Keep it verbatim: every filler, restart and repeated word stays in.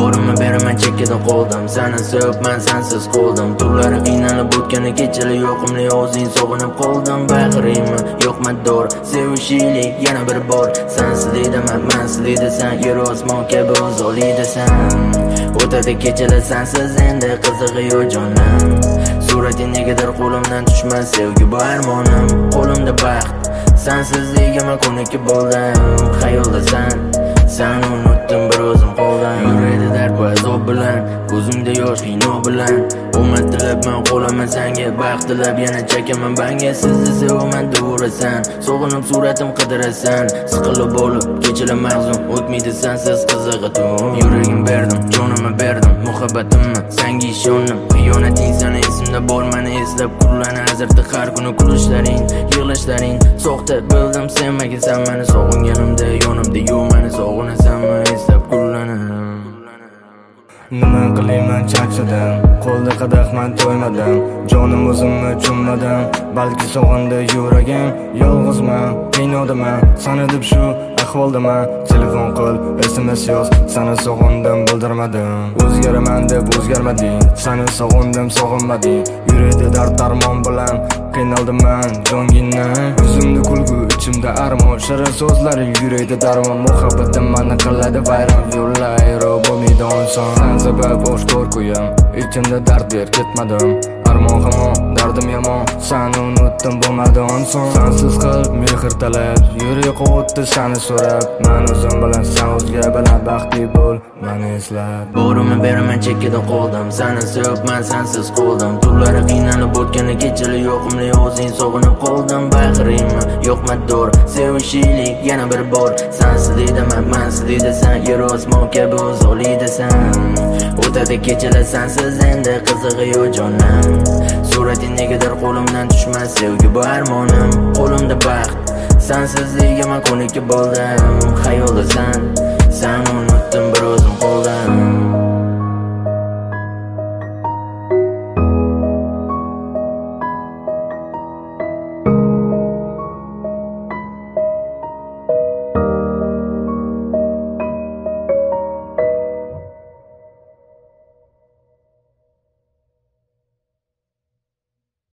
Borimni beraman chekkada qoldim, seni sevibman sensiz qoldim. Turlari qiynalib o'tgani kechali yo'qimli o'zing sog'inib qoldim. Bag'riymi yo'qman dor, sevishaylik yana bir bor. Sensiz deydaman, mensiz deydasan, yer osmon kabi uzoliydasan. O'tadi kechalar sensiz endi qizig'i yo'q jonim. Surating negadir qo'limdan tushmas, sevgi bu armonim. Qo'limda baxt, sensizligimga ko'nikib bo'ldim. Xayoldasan, sen unutdim bir o'zim qoldim. Yuragida dard va azob bilan, ko'zimda yosh qiynoq bilan. Umid tilabman qo'laman senga, baxt tilab yana chekaman banga. Sizni sevaman durasan, sog'inib suratim qidirasan. Siqilib bo'lib kechalar mahzun, o'tmaydi sensiz qizig'i tun. Yuragim berdim, jonimni berdim, muhabbatimni senga ishondim. Xiyonating seni esimda bor, meni eslab kurlana azirdi har kuni kulishlaring, yig'lashlaring. Soxta bildim sevmagan sen meni, sog'inganimda yonimda yo'q meni sog'inasanmi eslab kurlanam. Nima qilayman charchadim, qo'lda qadahman to'ymadim, jonim o'zimni tushunmadim, balki sog'indi yuragim. Yolg'izman, qiynaldiman, seni deb shu ahvoldaman. Telefon qil, S M S yoz, seni sog'indim bildirmadim. O'zgaraman deb o'zgarmading, seni sog'indim sog'inmading. Yurakda dard darmon bilan qiynaldiman jongindan. Yuzimda kulgu, ichimda armon, shirin so'zlaring yurakda darmon. Muhabbatim meni qiladi vayron, yo'llayro bo'lmaydi oson. Sen sabab oshkor ko'yim, ichimda dard ber ketmadim. Armon hamon, dardim yomon, seni unutdim bo'lmadi oson. Sensiz qilib mehr talab, yurak o'tdi seni so'rab. Men o'zim bilan, sen o'zga bilan baxtli bo'l, meni eslab. Borimni beraman chekkada qoldim, seni sevibman sensiz qoldim. Turlari qiynalib o'tgani kechali yo'qimli o'zing sog'inib qoldim. Bag'riymi yo'qman dor, sevishaylik yana bir bor. Sensiz deydaman, mensiz deydasan, yer osmon kabi uzoliydasan. O'tadi kechalar sensiz endi qizig'i yo'q jonim. Surating negadir qo'limdan tushmas, sevgi bu armonim. Qo'limda baxt, sensizligimga ko'nikib bo'ldim. Xayoldasan, sen